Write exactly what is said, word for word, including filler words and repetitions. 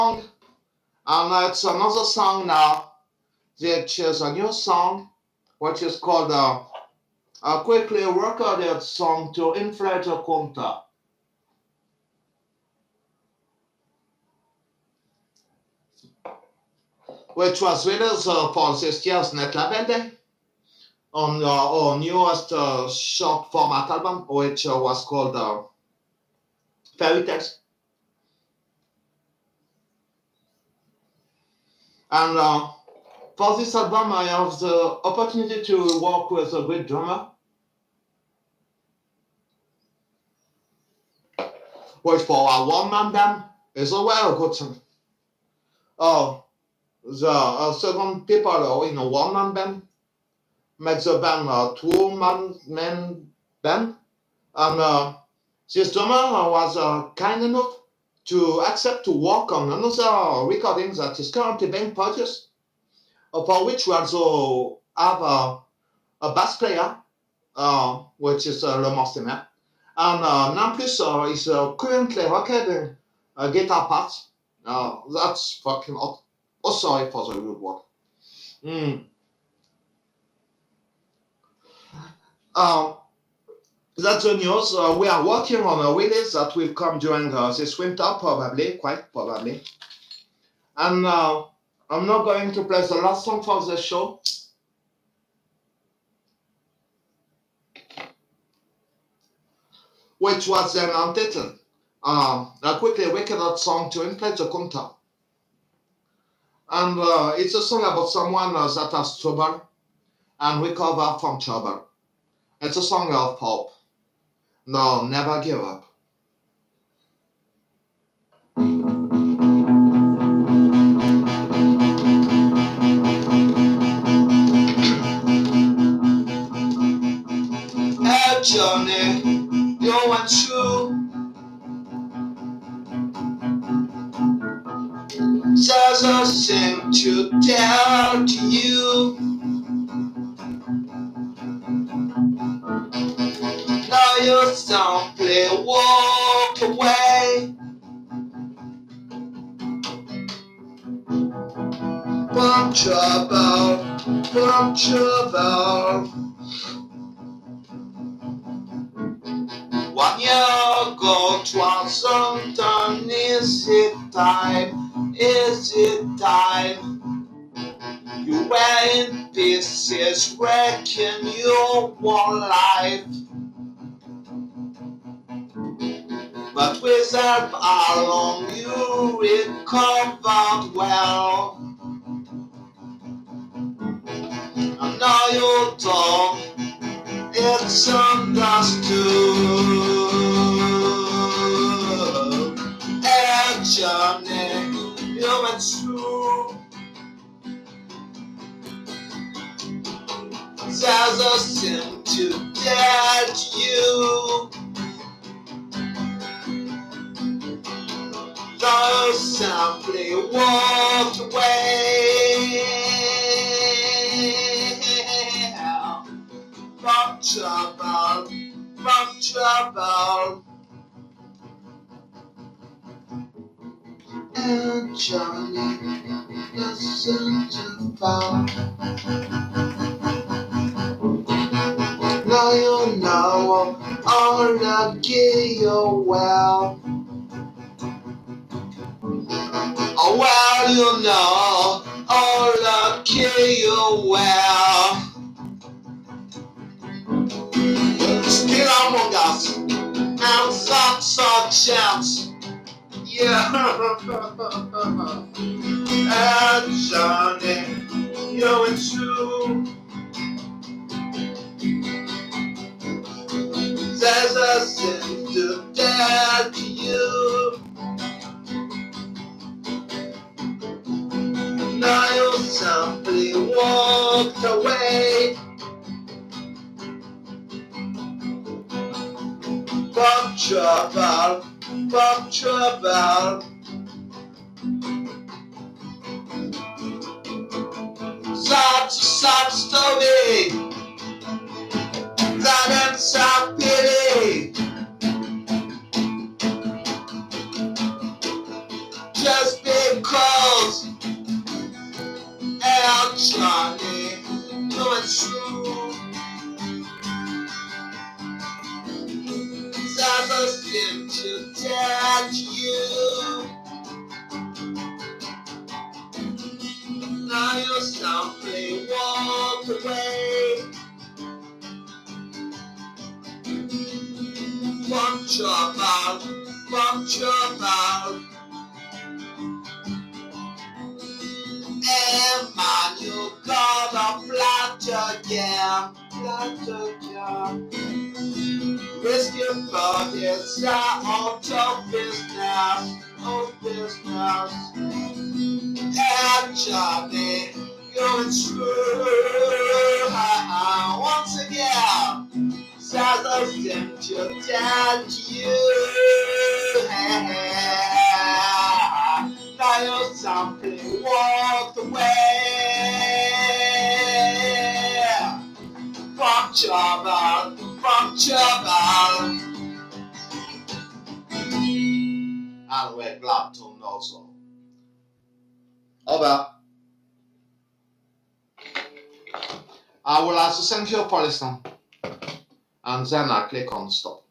And uh, it's another song now, which is a new song, which is called uh, a quickly recorded song to Inflator Conta, which was released uh, for this year's Net Label Day on uh, our newest uh, short format album, which uh, was called uh, Fairy Tales. And uh, for this album, I have the opportunity to work with a great drummer, which for a one-man band is a very good thing. Oh, the uh, second people in a one-man band makes the band a two-man man band, and uh, this drummer was uh, kind enough to accept to work on another recording that is currently being produced, uh, for which we also have a, a bass player, uh, which is uh, Le Mortimer, and uh, Namplus uh, is uh, currently recording uh, guitar parts. Uh, that's fucking hot. Oh, sorry for the rude word. Mm. Uh, that's the news. Uh, we are working on a release that will come during uh, this winter, probably, quite probably. And uh, I'm not going to play the last song for the show. Which was then untitled. Uh, a quickly recorded song to Inflator Conta. And uh, it's a song about someone uh, that has trouble and recover from trouble. It's a song of hope. No, never give up. A journey you went through, there's a thing to tell to you. Now you simply walk away from trouble, from trouble. One year ago, 'twas done. Is it time? Is it time? You were in pieces, wrecking your whole life. But with help along, you recovered well. And now you're done. It's understood. A journey you went through. There's a sin to get you. Now you simply walked away from trouble, from trouble. And Johnny doesn't fall. Now you know all lucky you're well. Oh, well, you know all lucky you're well. Still among us, and that's our chance. Yeah. And Johnny, you went through. There's a sin to tell to you. Now you simply walked away from trouble, from trouble. Such a sad story that ends up pity. Just be journey going through. As I seem to touch you, now you simply walk away. Watch your mouth, watch your mouth. And man, you gonna flat again, flat again. Risk your body, it's out of business, of business. And journey going through. Once again, sad I seem to touch you. Now you simply walked away from trouble, from trouble. And we're glad to know so. Over. I will also thank you for listening. And then I click on stop.